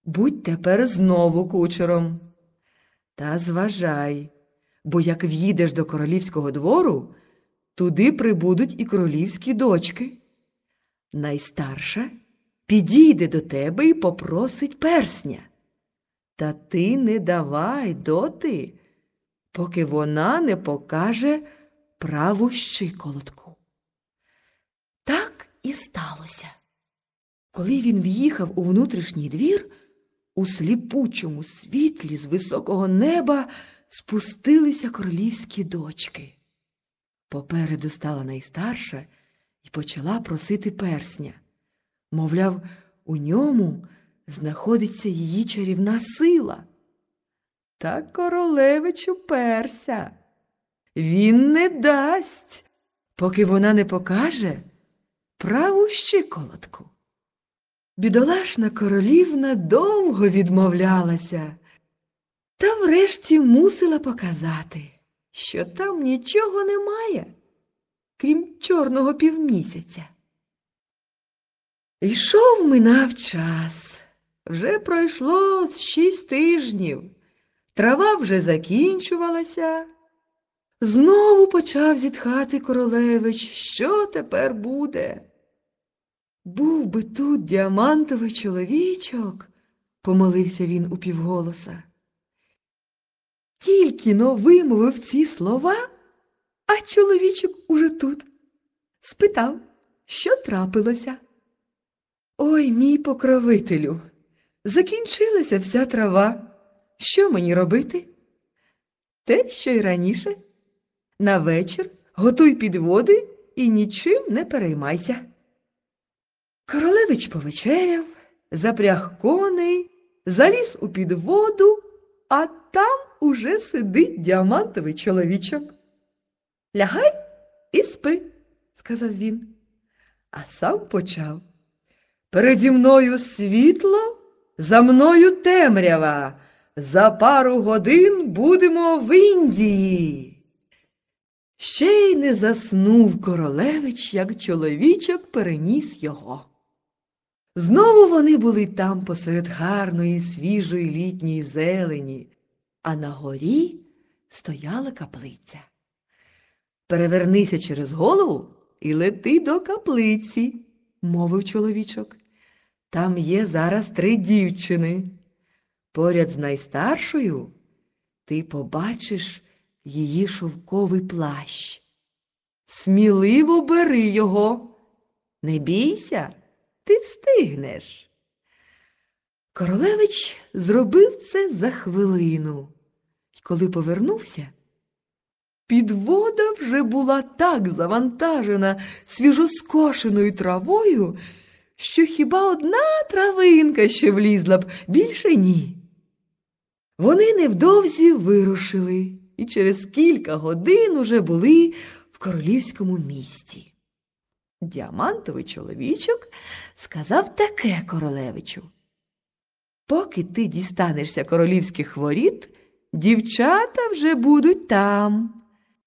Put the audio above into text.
Будь тепер знову кучером. Та зважай, бо як в'їдеш до королівського двору, туди прибудуть і королівські дочки. Найстарша підійде до тебе і попросить персня. Та ти не давай доти, поки вона не покаже праву щиколотку. Так і сталося. Коли він в'їхав у внутрішній двір, у сліпучому світлі з високого неба спустилися королівські дочки. Попереду стала найстарша і почала просити персня. Мовляв, у ньому знаходиться її чарівна сила. Та королевич уперся. Він не дасть, поки вона не покаже праву щиколотку. Бідолашна королівна довго відмовлялася, та врешті мусила показати, що там нічого немає, крім чорного півмісяця. Минав час. Вже пройшло 6 тижнів. Трава вже закінчувалася. Знову почав зітхати королевич. Що тепер буде? Був би тут діамантовий чоловічок, помолився він упівголоса. Тільки-но вимовив ці слова, а чоловічок уже тут. Спитав, що трапилося. Ой, мій покровителю, закінчилася вся трава. Що мені робити? Те, що й раніше. На вечір готуй підводи і нічим не переймайся. Королевич повечеряв, запряг коней, заліз у підводу, а там уже сидить діамантовий чоловічок. Лягай і спи, сказав він, а сам почав. Переді мною світло, за мною темрява. За пару годин будемо в Індії. Ще й не заснув королевич, як чоловічок переніс його. Знову вони були там посеред гарної, свіжої літньої зелені, а на горі стояла каплиця. Перевернися через голову і лети до каплиці, мовив чоловічок. Там є зараз 3 дівчини. Поряд з найстаршою ти побачиш її шовковий плащ. Сміливо бери його. Не бійся, ти встигнеш. Королевич зробив це за хвилину. І коли повернувся, підвода вже була так завантажена свіжоскошеною травою, що хіба одна травинка ще влізла б, більше ні. Вони невдовзі вирушили і через кілька годин уже були в королівському місті. Діамантовий чоловічок сказав таке королевичу. Поки ти дістанешся королівських воріт, дівчата вже будуть там.